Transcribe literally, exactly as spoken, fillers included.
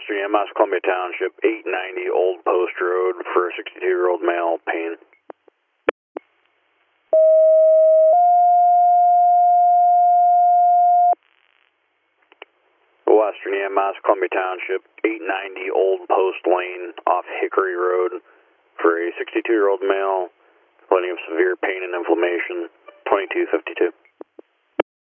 Western E M S, Columbia Township, eight ninety Old Post Road for a sixty-two-year-old male, pain. Western E M S, Columbia Township, eight ninety Old Post Lane off Hickory Road for a sixty-two-year-old male, complaining of severe pain and inflammation, twenty-two fifty-two.